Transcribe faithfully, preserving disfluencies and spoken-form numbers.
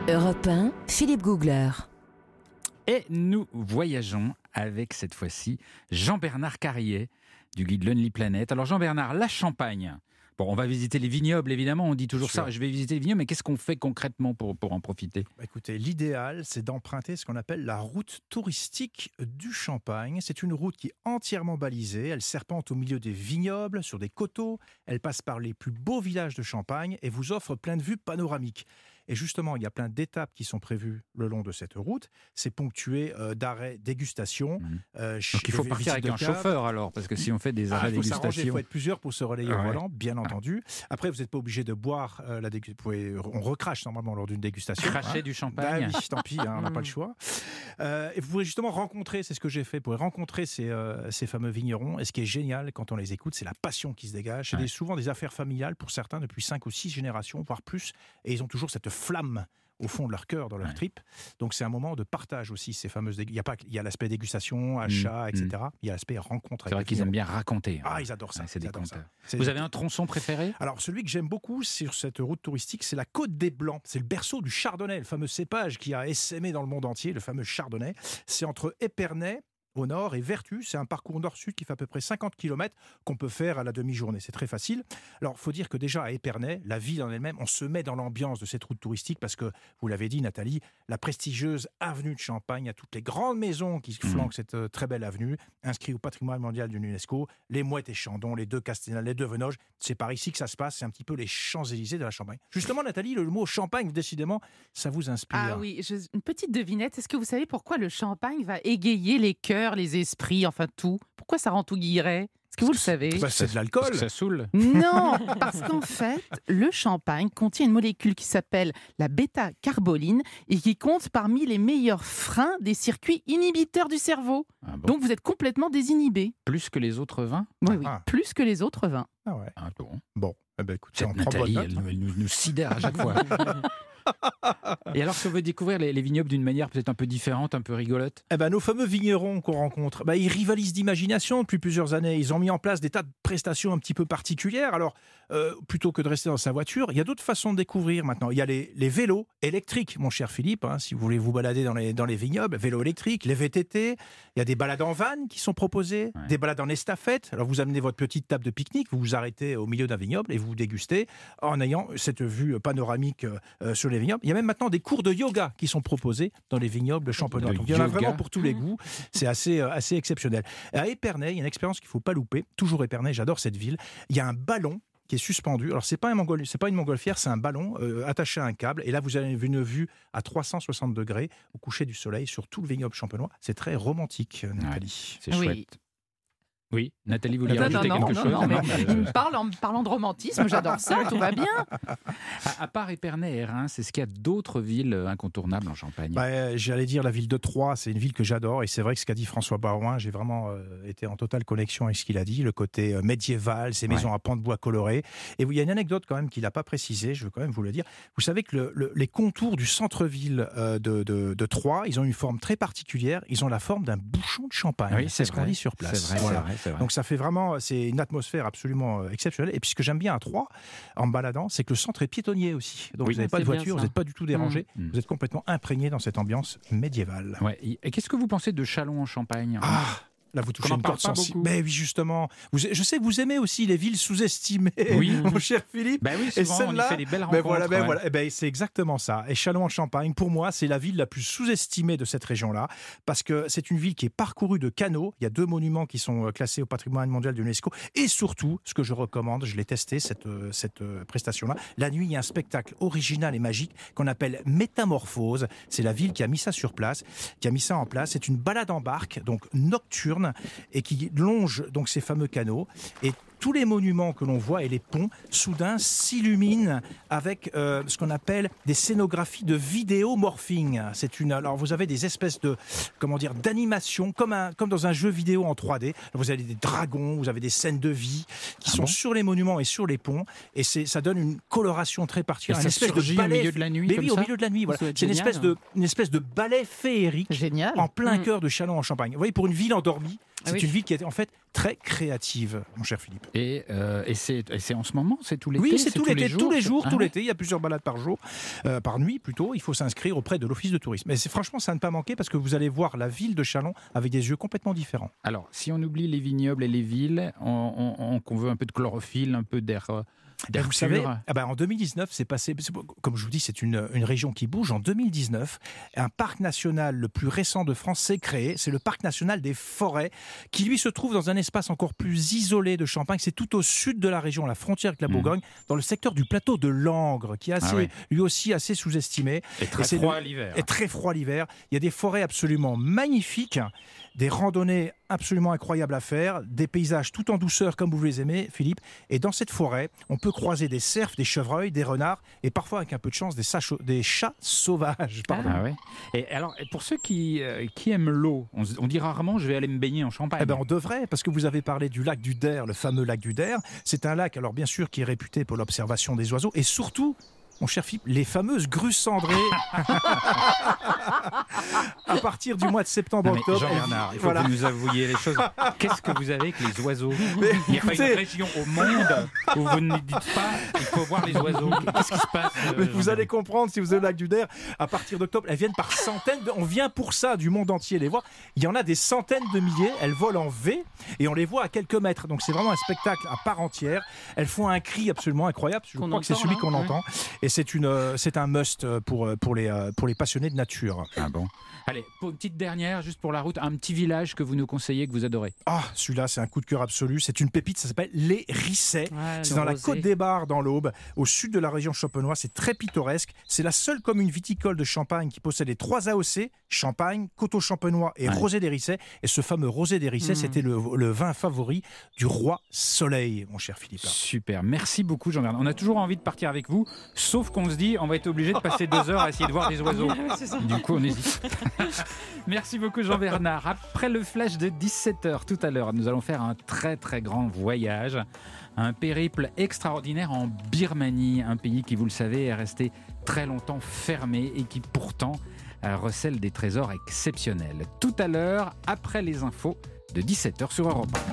Europe un, Philippe Googler. Et nous voyageons avec cette fois-ci Jean-Bernard Carrier du guide Lonely Planet. Alors Jean-Bernard, la Champagne. Bon, on va visiter les vignobles, évidemment, on dit toujours ça, je vais visiter les vignobles, mais qu'est-ce qu'on fait concrètement pour, pour en profiter ? Bah écoutez, l'idéal, c'est d'emprunter ce qu'on appelle la route touristique du Champagne. C'est une route qui est entièrement balisée, elle serpente au milieu des vignobles, sur des coteaux, elle passe par les plus beaux villages de Champagne et vous offre plein de vues panoramiques. Et justement, il y a plein d'étapes qui sont prévues le long de cette route. C'est ponctué euh, d'arrêts dégustation. Mmh. Euh, Donc il faut partir avec un chauffeur alors, parce que si on fait des arrêts ah, il faut dégustation... s'arranger, il faut être plusieurs pour se relayer ah, au ouais. volant, bien entendu. Après, vous n'êtes pas obligé de boire euh, la dégustation. On recrache normalement lors d'une dégustation. Cracher hein. du champagne. Bah oui, tant pis, hein, on n'a pas le choix. Euh, et vous pouvez justement rencontrer, c'est ce que j'ai fait, vous pouvez rencontrer ces, euh, ces fameux vignerons. Et ce qui est génial quand on les écoute, c'est la passion qui se dégage. C'est ouais. des, souvent des affaires familiales pour certains depuis cinq ou six générations, voire plus. Et ils ont toujours cette flamme au fond de leur cœur, dans leur ouais. trip. Donc c'est un moment de partage aussi, ces fameuses... Dég... Il y a, pas... Il y a l'aspect dégustation, achat, mmh, et cetera. Mmh. Il y a l'aspect rencontre. C'est vrai qu'ils aiment bien raconter. Ah, ils adorent ça. Ouais, c'est ils des adorent ça. C'est... Vous avez un tronçon préféré ? Alors celui que j'aime beaucoup sur cette route touristique, c'est la Côte des Blancs. C'est le berceau du Chardonnay, le fameux cépage qui a essaimé dans le monde entier, le fameux Chardonnay. C'est entre Épernay au nord et Vertus, c'est un parcours nord-sud qui fait à peu près cinquante kilomètres qu'on peut faire à la demi-journée. C'est très facile. Alors, il faut dire que déjà à Épernay, la ville en elle-même, on se met dans l'ambiance de cette route touristique parce que, vous l'avez dit Nathalie, la prestigieuse avenue de Champagne, à toutes les grandes maisons qui flanquent mmh. cette euh, très belle avenue, inscrite au patrimoine mondial de l'UNESCO, les Mouettes et Chandon, les deux Castellane, les deux Venoges, c'est par ici que ça se passe, c'est un petit peu les Champs-Élysées de la Champagne. Justement, Nathalie, le mot Champagne, décidément, ça vous inspire. Ah oui, je, une petite devinette, est-ce que vous savez pourquoi le Champagne va égayer les cœurs, les esprits, enfin tout. Pourquoi ça rend tout guilleret ? Est-ce que vous le savez ? Bah, c'est de l'alcool. Parce que ça saoule. Non, parce qu'en fait, le champagne contient une molécule qui s'appelle la bêta-carboline et qui compte parmi les meilleurs freins des circuits inhibiteurs du cerveau. Ah bon. Donc vous êtes complètement désinhibé. Plus que les autres vins ? Oui, oui, ah. plus que les autres vins. Ah ouais. Ah bon. Bon, eh ben, écoute, c'est Nathalie, elle, elle nous, nous sidère à chaque fois. Et alors que vous découvrir les, les vignobles d'une manière peut-être un peu différente, un peu rigolote ? Eh ben, nos fameux vignerons qu'on rencontre, ben, ils rivalisent d'imagination depuis plusieurs années. Ils ont mis en place des tas de prestations un petit peu particulières. Alors, euh, plutôt que de rester dans sa voiture, il y a d'autres façons de découvrir maintenant. Il y a les, les vélos électriques, mon cher Philippe, hein, si vous voulez vous balader dans les, dans les vignobles, vélos électriques, les V T T. Il y a des balades en van qui sont proposées, ouais. des balades en estafette. Alors, vous amenez votre petite table de pique-nique, vous vous arrêtez au milieu d'un vignoble et vous vous dégustez en ayant cette vue panoramique euh, sur les vignobles. Il y a même maintenant des cours de yoga qui sont proposés dans les vignobles champenois. Donc, il y en a vraiment pour tous les goûts. C'est assez, euh, assez exceptionnel. À Épernay, il y a une expérience qu'il ne faut pas louper. Toujours Épernay, j'adore cette ville. Il y a un ballon qui est suspendu. Alors, ce n'est pas, un mongol... c'est pas une montgolfière, c'est un ballon euh, attaché à un câble. Et là, vous avez une vue à trois cent soixante degrés au coucher du soleil sur tout le vignoble champenois. C'est très romantique, Nathalie. Ouais, c'est chouette. Oui. Oui, Nathalie, vous vouliez non, rajouter non, quelque non, chose ? non, non, mais il me parle en parlant de romantisme, j'adore ça, tout va bien. À, à part Épernay et Reims, est-ce qu'il y a d'autres villes incontournables en Champagne ? bah, J'allais dire la ville de Troyes, c'est une ville que j'adore. Et c'est vrai que ce qu'a dit François Barouin, j'ai vraiment euh, été en totale connexion avec ce qu'il a dit. Le côté euh, médiéval, ces maisons ouais. à pans de bois colorés. Et il y a une anecdote quand même qu'il n'a pas précisée, je veux quand même vous le dire. Vous savez que le, le, les contours du centre-ville euh, de, de, de Troyes, ils ont une forme très particulière. Ils ont la forme d'un bouchon de champagne. Oui, c'est, c'est ce qu'on dit sur place. C'est vrai, voilà. c'est vrai, c'est vrai. Donc ça fait vraiment, c'est une atmosphère absolument exceptionnelle. Et puis ce que j'aime bien à Troyes, en me baladant, c'est que le centre est piétonnier aussi. Donc oui, vous n'avez pas de voiture, vous n'êtes pas du tout dérangé, mmh. vous êtes complètement imprégné dans cette ambiance médiévale. Ouais. Et qu'est-ce que vous pensez de Châlons en Champagne ? Ah, là, vous touchez une corde sensible. Mais oui, justement. Vous, je sais que vous aimez aussi les villes sous-estimées, oui. mon cher Philippe. Ben oui, souvent, et on y fait des belles rencontres. Ben voilà, ben ouais. voilà. Ben, c'est exactement ça. Et Châlons-en-Champagne, pour moi, c'est la ville la plus sous-estimée de cette région-là, parce que c'est une ville qui est parcourue de canaux. Il y a deux monuments qui sont classés au patrimoine mondial de l'UNESCO. Et surtout, ce que je recommande, je l'ai testé, cette, cette prestation-là, la nuit, il y a un spectacle original et magique qu'on appelle Métamorphose. C'est la ville qui a mis ça sur place, qui a mis ça en place. C'est une balade en barque, donc nocturne, et qui longe donc ces fameux canaux. Et tous les monuments que l'on voit et les ponts, soudain, s'illuminent avec euh, ce qu'on appelle des scénographies de vidéomorphing. C'est une, alors vous avez des espèces de, comment dire, d'animation, comme, un, comme dans un jeu vidéo en trois D. Vous avez des dragons, vous avez des scènes de vie qui ah sont bon sur les monuments et sur les ponts. Et c'est, ça donne une coloration très particulière. Et ça une espèce surgit de ballet, au milieu de la nuit, mais comme oui, ça au milieu de la nuit. Voilà. C'est, c'est une espèce de, une espèce de ballet féerique Génial. en plein mmh. cœur de Châlons-en-Champagne. Vous voyez, pour une ville endormie, c'est ah oui. une ville qui est en fait très créative, mon cher Philippe. Et, euh, et, c'est, et c'est en ce moment, c'est tout l'été? Oui, c'est, c'est tout l'été, tous les jours, ah, tout ouais. l'été. Il y a plusieurs balades par jour, euh, par nuit plutôt. Il faut s'inscrire auprès de l'office de tourisme. Mais c'est, franchement, ça ne pas manquer parce que vous allez voir la ville de Châlons avec des yeux complètement différents. Alors, si on oublie les vignobles et les villes, on, on, on veut un peu de chlorophylle, un peu d'air... Euh... Vous savez, ah ben en deux mille dix-neuf, c'est passé, comme je vous dis, c'est une, une région qui bouge. En deux mille dix-neuf, un parc national le plus récent de France s'est créé. C'est le parc national des forêts, qui lui se trouve dans un espace encore plus isolé de Champagne. C'est tout au sud de la région, la frontière avec la Bourgogne, mmh. dans le secteur du plateau de Langres, qui est assez, ah oui. lui aussi assez sous-estimé. Et très et froid le, l'hiver. Et très froid l'hiver. Il y a des forêts absolument magnifiques, des randonnées absolument incroyables à faire, des paysages tout en douceur comme vous les aimez, Philippe. Et dans cette forêt, on peut croiser des cerfs, des chevreuils, des renards et parfois, avec un peu de chance, des, sacho- des chats sauvages. Pardon. Ah ouais. Et alors, pour ceux qui, euh, qui aiment l'eau, on, on dit rarement je vais aller me baigner en Champagne. Eh ben, on devrait, parce que vous avez parlé du lac du Der, le fameux lac du Der. C'est un lac, alors bien sûr, qui est réputé pour l'observation des oiseaux et surtout, mon cher Philippe, les fameuses grues cendrées. À partir du mois de septembre-octobre. Jean-Bernard, il faut voilà. que vous nous avouiez les choses. Qu'est-ce que vous avez avec les oiseaux? mais, Il n'y a écoutez... pas une région au monde où vous ne dites pas il faut voir les oiseaux. Qu'est-ce qui se passe euh, Vous allez comprendre si vous êtes au lac du Der. À partir d'octobre, elles viennent par centaines. De... On vient pour ça du monde entier les voir. Il y en a des centaines de milliers. Elles volent en V et on les voit à quelques mètres. Donc c'est vraiment un spectacle à part entière. Elles font un cri absolument incroyable. Je qu'on crois que c'est celui là, qu'on hein. entend. Et c'est, une, c'est un must pour, pour, les, pour les passionnés de nature. Ah bon. Allez, pour une petite dernière, juste pour la route, un petit village que vous nous conseillez, que vous adorez. Ah, celui-là, c'est un coup de cœur absolu. C'est une pépite, ça s'appelle Les Rissets. Ouais, c'est dans rosé. La Côte des Bars, dans l'Aube, au sud de la région champenoise. C'est très pittoresque. C'est la seule commune viticole de Champagne qui possède les trois A O C, Champagne, Coteaux Champenois et ouais. Rosé des Rissets. Et ce fameux Rosé des Rissets, mmh. c'était le, le vin favori du roi Soleil, mon cher Philippe. Super, merci beaucoup Jean-Bernard. On a toujours envie de partir avec vous, sauf qu'on se dit on va être obligé de passer deux heures à essayer de voir des oiseaux. Du coup, on hésite. Merci beaucoup Jean-Bernard. Après le flash de dix-sept heures tout à l'heure, nous allons faire un très très grand voyage, un périple extraordinaire en Birmanie, un pays qui, vous le savez, est resté très longtemps fermé et qui pourtant euh, recèle des trésors exceptionnels. Tout à l'heure, après les infos de dix-sept heures sur Europe un.